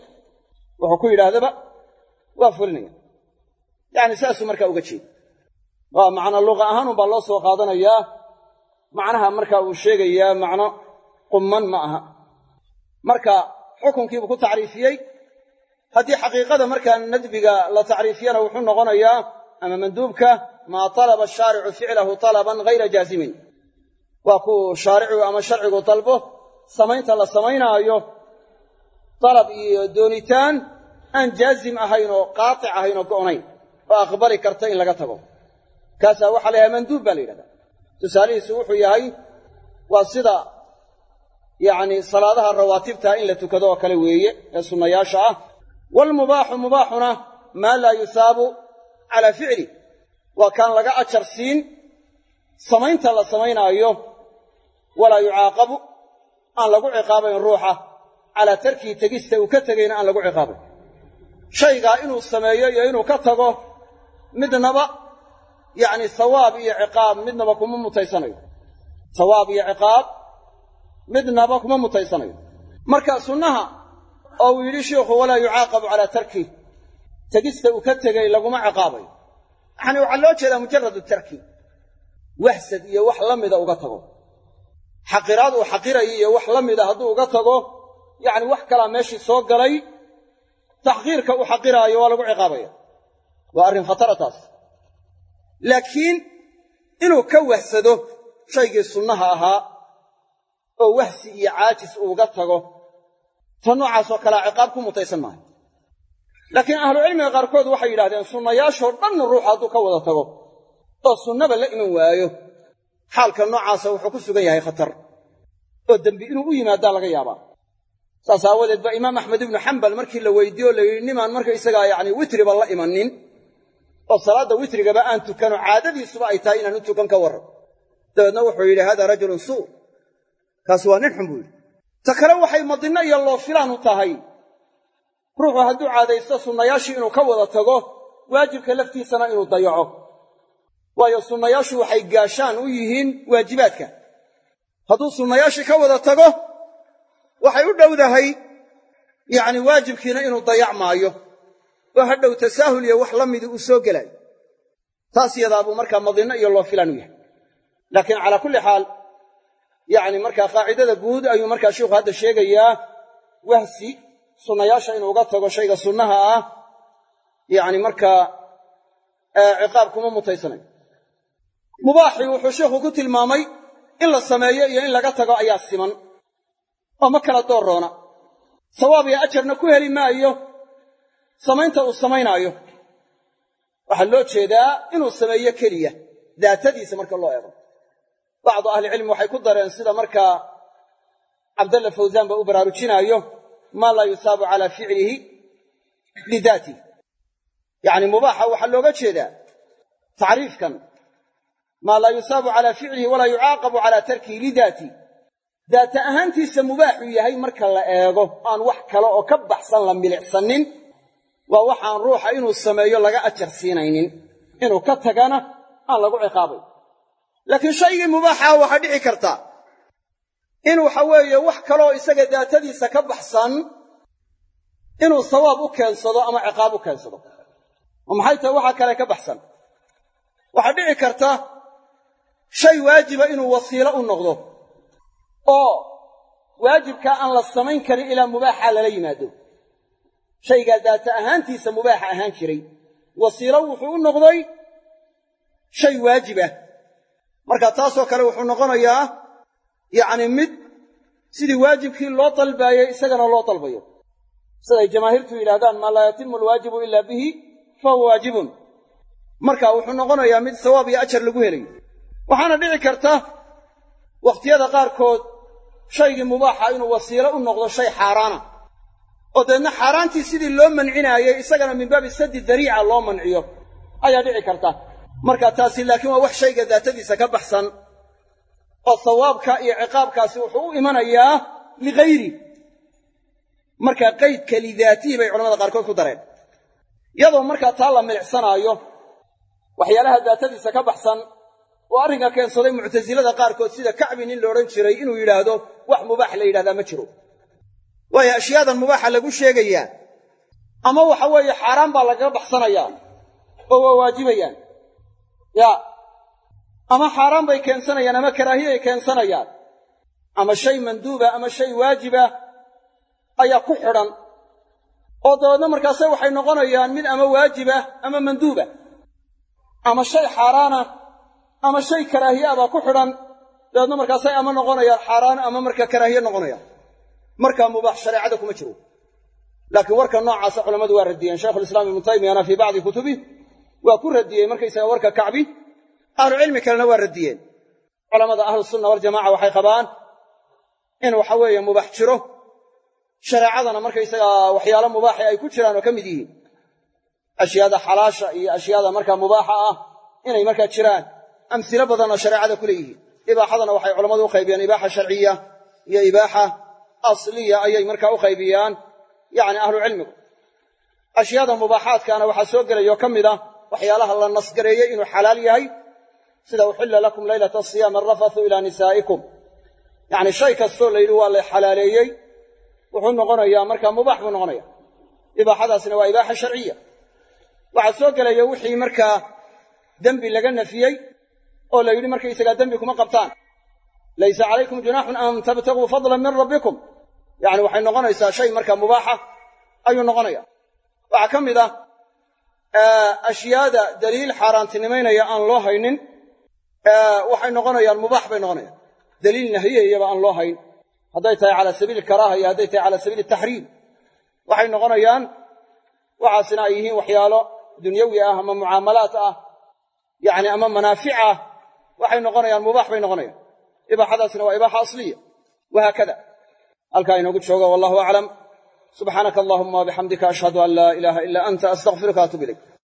[SPEAKER 2] yacni saasuu markaa uga jeeda waa macno luqa ahaanun baa loo soo qaadanayaa macnaha markaa uu sheegayaa macno qumman ma aha marka xukunkiibuu ku tacriifiyey haddii xaqiiqada markaa nadbiga la tacriifiyana wuxuu noqonayaa ama manduubka maa talaba ashaaricu ficlahu talaban hayra jaazimin waa kuu shaaricigu ama sharcigu dalbo samaynta la samaynaayo dalab iyo doonitaan aan jaazim ahayn oo qaatic ahayn oo go'nayn oo aqbali karta in laga tago kaasaa waxaa la yidhaha manduub baa la yidhahdaa tusaalihiisu wuxuu yahay waa sida yacni salaadaha rawaatibtaa in la tukado oo kale weeye ee sunnayaasha ah waalmubaaxu mubaaxuna maa laa yusaabu calaa ficli waa kaan laga ajar siin samaynta la samaynaayo walaa yucaaqabu aan lagu ciqaabayn ruuxa calaa tarkihi tegista uu ka tegayna aan lagu ciqaabayn shaygaa inuu sameeyo iyo inuu ka tago midnaba yacni sawaab iyo ciqaab midnaba kuma mutaysanayo sawaab iyo ciqaab midnaba kuma mutaysanayo marka sunnaha oo uu yidhi sheikhu walaa yucaaqabu calaa tarkih tegista uu ka tegay laguma ciqaabayo yacni waxaa loo jeedaa mujaradu tarki waxsad iyo wax la mida uga tago xaqiraad uu xaqirayo iyo wax la mida hadduu uga tago yacni wax kalaa meeshii soo galay taxqiirka uu xaqiraayo waa lagu ciqaabaya waa arrin khatara taas laakiin inuu ka wahsado shaygii sunnaha ahaa oo wahsi iyo caajis uuga tago ta noocaasoo kalea ciqaab ku mutaysan maayo laakiin ahlucilmiga qaarkood waxay yidhahdeen sunnayaashoo dhanna ruuxu hadduu ka wada tago oo sunnaba la iman waayo xaalka noocaasa wuxuu ku sugan yahay khatar oo dembi inuu u yimaadaa laga yaabaa saas aawadeed ba imaam axmed ibnu xambal markii la weydiiye oo la yidhi nimaan markaysagaa yacni witriba la imanin oo salaadda witrigaba aan tukano caadadiisuba ay tahay inaan u tukan ka warran dabeedna wuxuu yidhi hada rajulun suu kaasi waa nin xun buu yidhi ta kale waxay madinno iyo loo filaan u tahay ruuxu hadduu caadaysto sunnayaashii inuu ka wada tago waajibka laftiisana inuu dayaco waayo sunnayaashu waxay gaashaan u yihiin waajibaadka hadduu sunnayaashii ka wada tago waxay u dhowdahay yacni waajibkiina inuu dayac maayo oo hadhow tasaahul iyo wax la midii uu soo gelaayo taas yadaabuu markaa madinno iyo loo filaan u yahay laakiin calaa kulli xaal yacni markaa qaacidada guud ayuu markaa sheikhu hadda sheegayaa wahsi sunnayaasha inuu uga tago shayga sunnaha ah yacni markaa ciqaab kuma mutaysanayo mubaaxii wuxuu sheikhu ku tilmaamay in la sameeyo iyo in laga tago ayaa siman oo ma kala doorroona sawaab iyo ajarna ku heli maayo samaynta uu samaynaayo waxaa loo jeedaa inuu sameeyo keliya daatadiisa marka loo eego bacdu ahlicilmi waxay ku dareen sida markaa cabdalla fawsaan ba u baraarujinaayo maa laa yusaabu calaa ficlihi lidaatih yacni mubaaxa waxaa looga jeedaa tacriifkan maa laa yusaabu calaa ficlihi walaa yucaaqabu calaa tarkihi lidaatih daata ahaantiisa mubaaxuu yahay marka la eego aan wax kale oo ka baxsan la milicsanin waa waxaan ruuxa inuu sameeyo laga ajar siinaynin inuu ka tagana aan lagu ciqaabay laakiin shaygii mubaaxaha waxaa dhici karta in waxa weeye wax kaleoo isaga daatadiisa ka baxsan inuu sawaab u keensado ama ciqaab u keensado oo maxay tahay waxa kale ka baxsan waxaa dhici karta shay waajiba inuu wasiilo u noqdo oo waajibkaa aan la samayn karin ilaa mubaaxa lala yimaado shaygaa daata ahaantiisa mubaaxa ahaan jiray wasiilo wuxuu u noqday shay waajibah marka taasoo kale wuxuu noqonayaa yacni mid sidii waajibkii loo dalbaayey isagana loo dalbayo siday jamaahiirtu yidhahdaan maa laa yatimu alwaajibu ilaa bihi fahuwa waajibun marka wuxuu noqonayaa mid sawaab iyo ajar lagu helayo waxaana dhici karta wakhtiyada qaarkood shaygii mubaaxa inuu wasiilo u noqdo shay xaaraana oo deedna xaaraantii sidii loo mancinaayey isagana min baabi saddi dariica loo manciyo ayaa dhici karta. marka taasi laakiin waa wax shayga daatadiisa ka baxsan oo sawaabka iyo ciqaabkaasi wuxuu u imanayaa ligayri. marka qaydka lidaatihi bay culamada qaarkood ku dareen, iyadoo markaa taa la milicsanaayo waxyaalaha daatadiisa ka baxsan oo arrinka keensaday muctasilada qaarkood sida Kacbi nin la odhan jiray inuu yidhaahdo wax mubaax la yidhahdaa ma jiro. waayo ashyaadan mubaaxa lagu sheegayaa ama waxa weeye xaaraan baa lagaga baxsanayaa oo waa waajibayaan, ama xaaraan bay keensanayaan ama karaahiyay keensanayaan, ama shay manduuba ama shay waajiba ayaa ku xidhan oo dabeedna markaase waxay noqonayaan mid ama waajiba ama manduuba, ama shay xaaraana ama shay karaahiya baa ku xidhan dabeedna markaasay ama noqonayaan xaaraan ama marka karaahiye noqonayaan. markaa mubaax shareecada kuma jiro. laakiin warka noocaasa culammadu waa radiyeen. shaykhulislaam ibnu taymiyana fii bacdi kutubih waa ku radiyey markaysaga warka Kacbi, ahlucilmi kalena waa radiyeen. culamada ahlusunna waljamaca waxay qabaan in waxa weeye mubaax jiro, shareecadana markaysaga waxyaalo mubaaxi ay ku jiraan oo ka mid yihiin ashyaada xalaasha iyo ashyaada markaa mubaaxa ah inay markaa jiraan amhilo badan oo shareecada ku leeyihiin. ibaaxadana waxay culammadu u qaybiyeen ibaaxa sharciya iyo ibaaxa asliya ayay markaa u qaybiyaan yacni ahlucilmigu. ashyaada mubaaxaadkaana waxaa soo gelayo ka mid ah waxyaalaha la nasgareeyey inuu xalaal yahay, sida uxilla lakum laylata asiyaam alrafathu ilaa nisaa'ikum. yacni shay kastoo la yidhi waa la xalaaleeyey wuxuu noqonayaa markaa mubaax buu noqonaya. ibaaxadaasina waa ibaaxa sharciya. waxaa soo gelaya wixii markaa dembi laga nafiyey oo la yidhi markaysagaa dembi kuma qabtaan, laysa calaykum junaaxun an tabtaguu fadlan min rabbikum. yacni waxay noqonaysaa shay markaa mubaaxa ayuu noqonaya. waxaa ka mid ah ashyaada daliil xaaraantinimaynaya aan loo haynin waxay noqonayaan mubaax bay noqonayaan. daliil nahiyayaba aan loo hayn, hadday tahay cala sabiili karaaha iyo hadday tahay cala sabiili taxriim, waxay noqonayaan waxaasina ay yihiin waxyaalo dunyawi ah ama mucaamalaat ah yacni ama manaafic ah, waxay noqonayaan mubaax bay noqonayaan. ibaaxadaasina waa ibaaxa asliya wahaakada. halkaa inoogu joogo wallahu aclam. subxaanaka allahuma wabixamdika ashhadu an laa ilaaha ilaa anta astaqfiruka waatuub ilayk.